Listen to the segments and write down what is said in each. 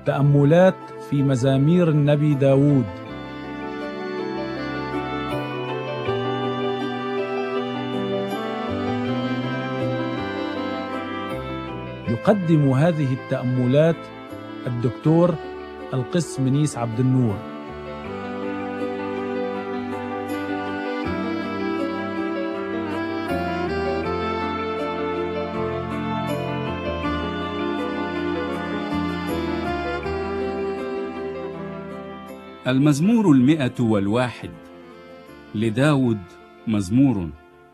تأملات في مزامير النبي داود. يقدم هذه التأملات الدكتور القس منيس عبد النور. المزمور 101 لداود مزمور.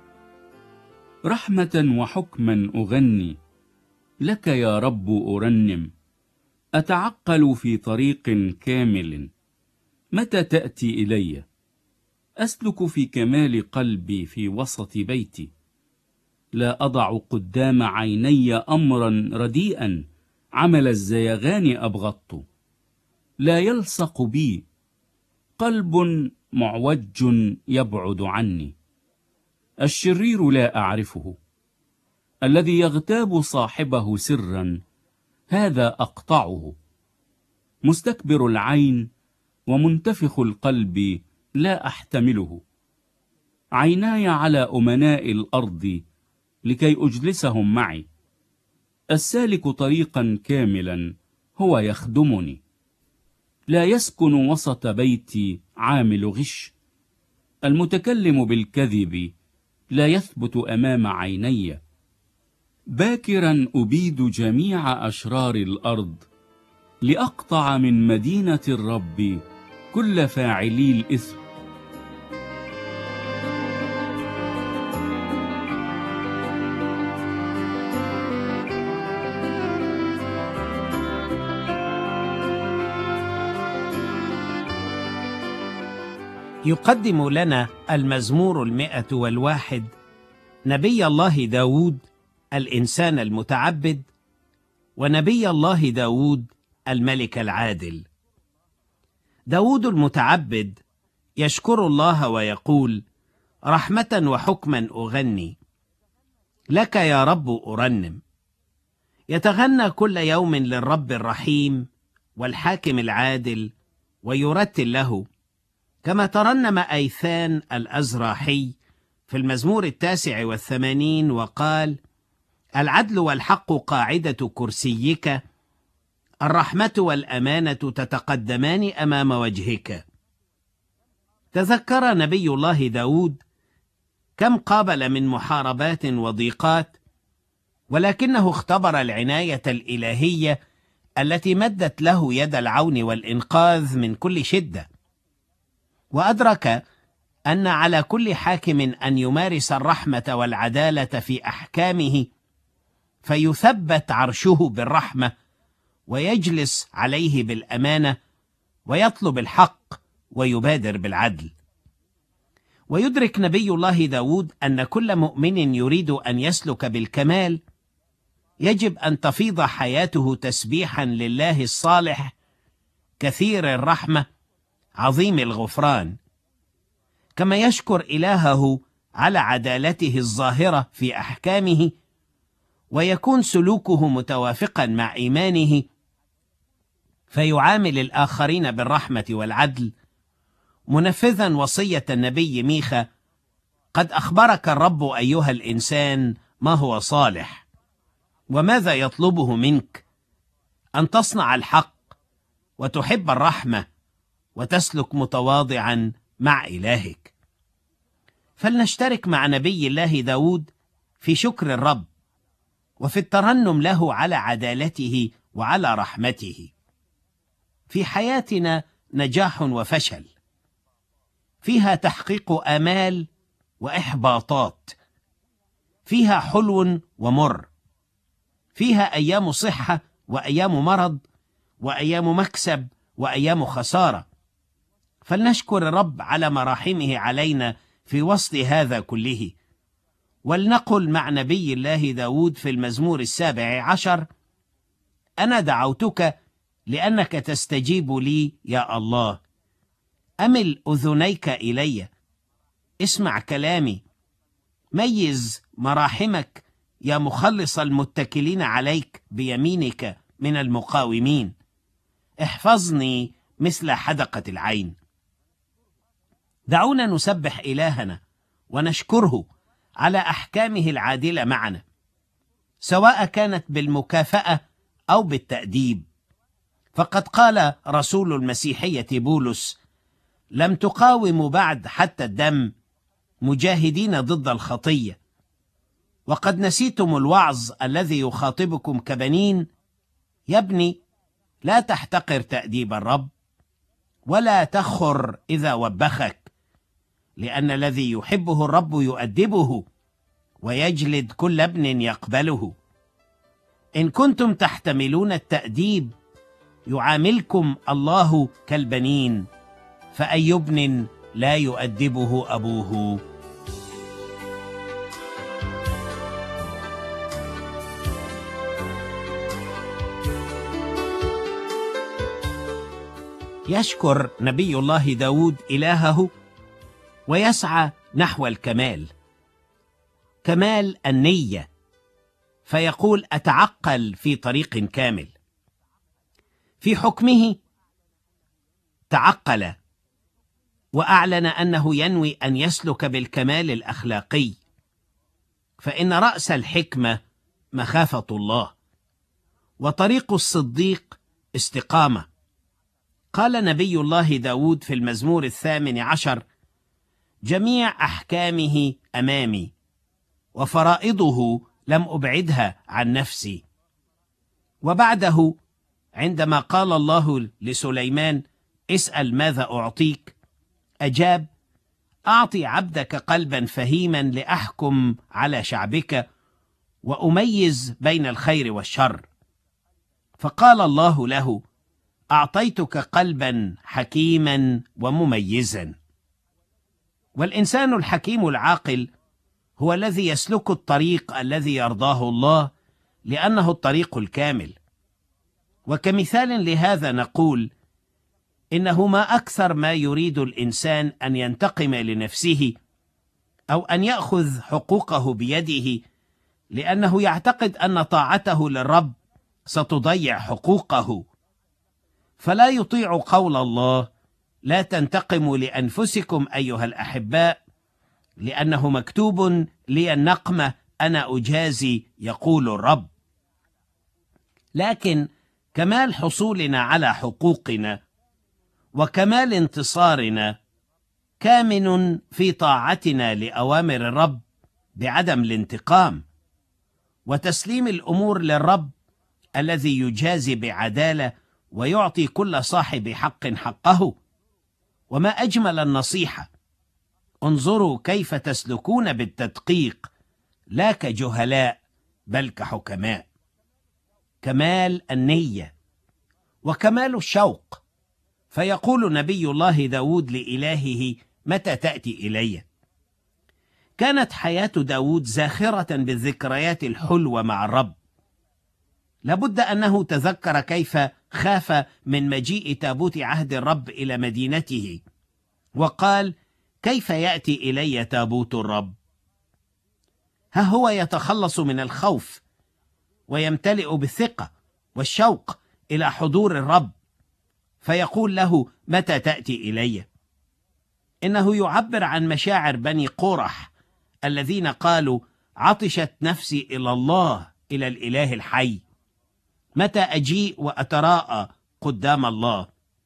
رحمة وحكما أغني، لك يا رب أرنم. أتعقل في طريق كامل، متى تأتي إلي؟ أسلك في كمال قلبي في وسط بيتي. لا أضع قدام عيني أمرا رديئا، عمل الزيغان أبغضت. لا يلصق بي قلب معوج يبعد عني. الشرير لا أعرفه، الذي يغتاب صاحبه سرا، هذا أقطعه. مستكبر العين ومنتفخ القلب لا أحتمله. عيناي على أمناء الأرض لكي أجلسهم معي. السالك طريقا كاملا هو يخدمني. لا يسكن وسط بيتي عامل غش. المتكلم بالكذب لا يثبت أمام عيني. باكرا أبيد جميع أشرار الأرض، لأقطع من مدينة الرب كل فاعلي الإثم. يقدم لنا المزمور 101 نبي الله داود الإنسان المتعبد، ونبي الله داود الملك العادل. داود المتعبد يشكر الله ويقول: رحمة وحكما أغني، لك يا رب أرنم. يتغنى كل يوم للرب الرحيم والحاكم العادل، ويرتل له كما ترنم أيثان الأزراحي في المزمور 89 وقال: العدل والحق قاعدة كرسيك، الرحمة والأمانة تتقدمان أمام وجهك. تذكر نبي الله داود كم قابل من محاربات وضيقات، ولكنه اختبر العناية الإلهية التي مدت له يد العون والإنقاذ من كل شدة. وأدرك أن على كل حاكم أن يمارس الرحمة والعدالة في أحكامه، فيثبت عرشه بالرحمة، ويجلس عليه بالأمانة، ويطلب الحق، ويبادر بالعدل. ويدرك نبي الله داود أن كل مؤمن يريد أن يسلك بالكمال يجب أن تفيض حياته تسبيحا لله الصالح كثير الرحمة عظيم الغفران، كما يشكر إلهه على عدالته الظاهرة في أحكامه، ويكون سلوكه متوافقا مع إيمانه، فيعامل الآخرين بالرحمة والعدل، منفذا وصية النبي ميخا: قد أخبرك الرب أيها الإنسان ما هو صالح، وماذا يطلبه منك؟ أن تصنع الحق، وتحب الرحمة، وتسلك متواضعا مع إلهك. فلنشترك مع نبي الله داود في شكر الرب، وفي الترنم له على عدالته وعلى رحمته. في حياتنا نجاح وفشل، فيها تحقيق آمال وإحباطات، فيها حلو ومر، فيها أيام صحة وأيام مرض، وأيام مكسب وأيام خسارة. فلنشكر الرب على مراحمه علينا في وسط هذا كله. ولنقل مع نبي الله داود في المزمور 17: أنا دعوتك لأنك تستجيب لي يا الله. أمل أذنيك إلي، اسمع كلامي، ميز مراحمك يا مخلص المتكلين عليك بيمينك من المقاومين. احفظني مثل حدقة العين. دعونا نسبح إلهنا ونشكره على أحكامه العادلة معنا، سواء كانت بالمكافأة أو بالتأديب. فقد قال رسول المسيحية بولس: لم تقاوموا بعد حتى الدم، مجاهدين ضد الخطية. وقد نسيتم الوعظ الذي يخاطبكم كبنين. يا ابني، لا تحتقر تأديب الرب، ولا تخر إذا وبخك، لأن الذي يحبه الرب يؤدبه، ويجلد كل ابن يقبله. إن كنتم تحتملون التأديب، يعاملكم الله كالبنين، فأي ابن لا يؤدبه أبوه. يشكر نبي الله داود إلهه ويسعى نحو الكمال، كمال النية، فيقول: أتعقل في طريق كامل. في حكمه تعقل وأعلن أنه ينوي أن يسلك بالكمال الأخلاقي، فإن رأس الحكمة مخافة الله، وطريق الصديق استقامة. قال نبي الله داود في المزمور 18: جميع أحكامه أمامي، وفرائضه لم أبعدها عن نفسي. وبعده عندما قال الله لسليمان: اسأل ماذا أعطيك، أجاب: أعطي عبدك قلبا فهيما لأحكم على شعبك، وأميز بين الخير والشر. فقال الله له: أعطيتك قلبا حكيما ومميزا. والإنسان الحكيم العاقل هو الذي يسلك الطريق الذي يرضاه الله، لأنه الطريق الكامل. وكمثال لهذا نقول: إنه ما أكثر ما يريد الإنسان أن ينتقم لنفسه أو أن يأخذ حقوقه بيده، لأنه يعتقد أن طاعته للرب ستضيع حقوقه. فلا يطيع قول الله: لا تنتقموا لأنفسكم أيها الأحباء، لأنه مكتوب لي النقمة أنا أجازي، يقول الرب. لكن كمال حصولنا على حقوقنا وكمال انتصارنا كامن في طاعتنا لأوامر الرب بعدم الانتقام، وتسليم الأمور للرب الذي يجازي بعدالة ويعطي كل صاحب حق حقه. وما أجمل النصيحة: انظروا كيف تسلكون بالتدقيق، لا كجهلاء بل كحكماء. كمال النية وكمال الشوق. فيقول نبي الله داود لإلهه: متى تأتي إلي؟ كانت حياة داود زاخرة بالذكريات الحلوة مع الرب. لابد أنه تذكر كيف خاف من مجيء تابوت عهد الرب إلى مدينته، وقال: كيف يأتي إلي تابوت الرب؟ ها هو يتخلص من الخوف ويمتلئ بالثقة والشوق إلى حضور الرب، فيقول له: متى تأتي إلي؟ إنه يعبر عن مشاعر بني قورح الذين قالوا: عطشت نفسي إلى الله، إلى الإله الحي، متى أجيء وأتراءى قدام الله؟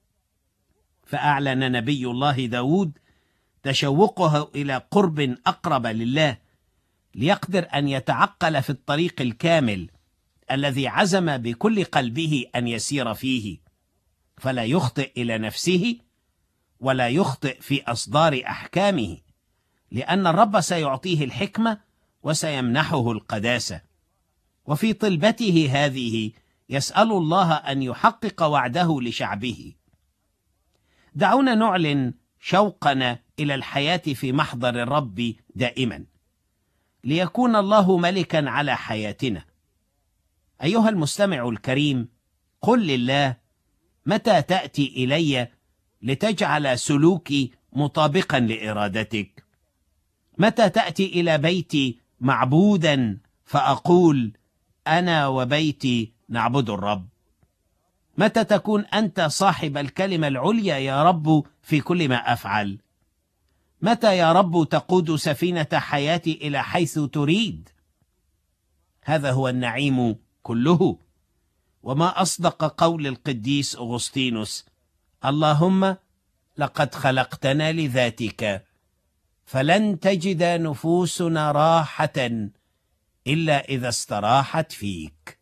فأعلن نبي الله داود تشوقه إلى قرب أقرب لله، ليقدر أن يتعقل في الطريق الكامل الذي عزم بكل قلبه أن يسير فيه، فلا يخطئ إلى نفسه ولا يخطئ في أصدار أحكامه، لأن الرب سيعطيه الحكمة وسيمنحه القداسة. وفي طلبته هذه يسأل الله أن يحقق وعده لشعبه. دعونا نعلن شوقنا إلى الحياة في محضر الرب دائما، ليكون الله ملكا على حياتنا. أيها المستمع الكريم، قل لله: متى تأتي إلي لتجعل سلوكي مطابقا لإرادتك؟ متى تأتي إلى بيتي معبودا فأقول: أنا وبيتي نعبد الرب؟ متى تكون أنت صاحب الكلمة العليا يا رب في كل ما أفعل؟ متى يا رب تقود سفينة حياتي إلى حيث تريد؟ هذا هو النعيم كله. وما أصدق قول القديس أغسطينوس: اللهم لقد خلقتنا لذاتك، فلن تجد نفوسنا راحة إلا إذا استراحت فيك.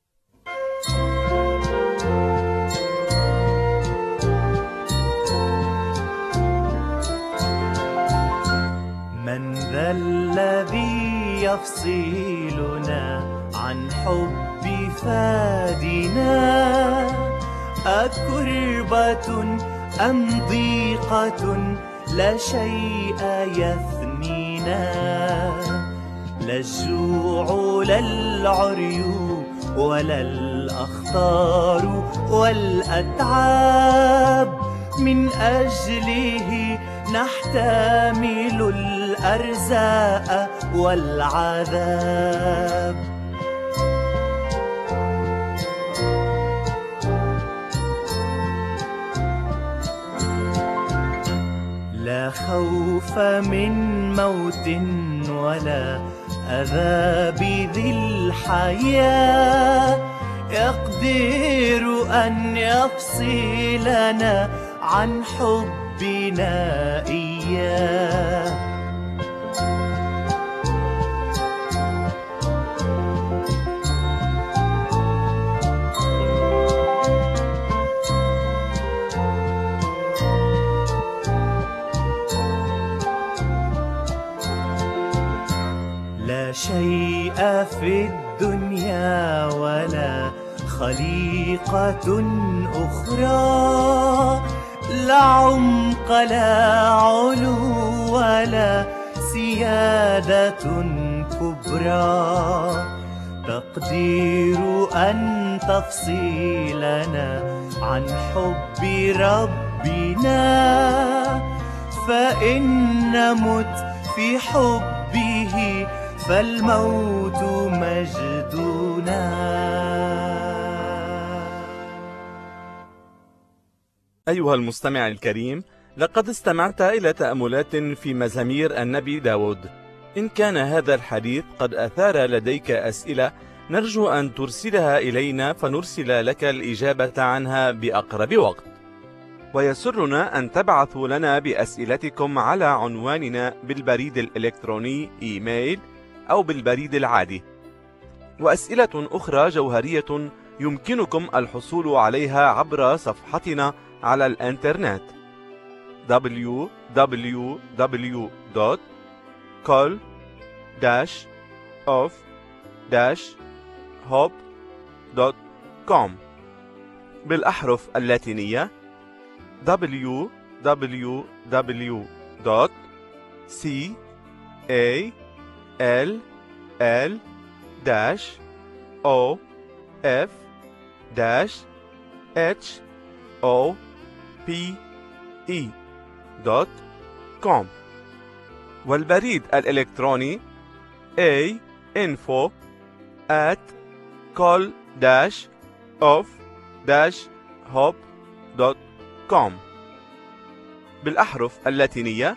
من ذا الذي يفصلنا عن حب فادنا؟ أكربة أم ضيقة لا شيء يثنينا؟ لا الجوع لا العري ولا الأخطار والأتعاب، من أجله نحتمل الأرزاء والعذاب. لا خوف من موت ولا عذاب ذي الحياة، يقدر أن يفصلنا عن حبنا إياه. لا شيء في الدنيا ولا خليقة أخرى، لا عمق لا علو ولا سيادة كبرى، تقدير أن تفصلنا عن حب ربنا، فإن نمت في حبه فالموت مجدنا. أيها المستمع الكريم، لقد استمعت إلى تأملات في مزامير النبي داود. إن كان هذا الحديث قد أثار لديك أسئلة، نرجو أن ترسلها إلينا فنرسل لك الإجابة عنها بأقرب وقت. ويسرنا أن تبعثوا لنا بأسئلتكم على عنواننا بالبريد الإلكتروني إيميل أو بالبريد العادي. وأسئلة أخرى جوهرية يمكنكم الحصول عليها عبر صفحتنا على الإنترنت www.call-of-hope.com بالأحرف اللاتينية www.call-of-hope.com والبريد الإلكتروني info@call-of-hope.com بالأحرف اللاتينية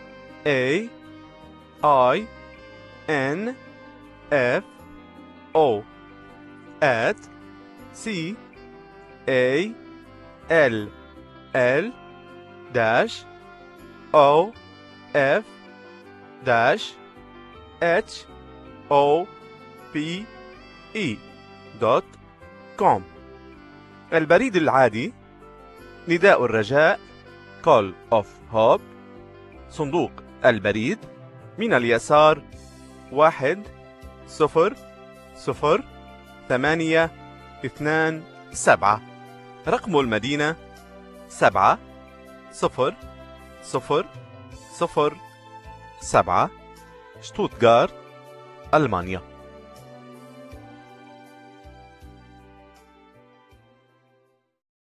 CALL-OF@CALL-OF-HOPE.com البريد العادي نداء الرجاء Call of Hope، صندوق البريد من اليسار 1002827، رقم المدينة 70007، شتوتغارت، ألمانيا.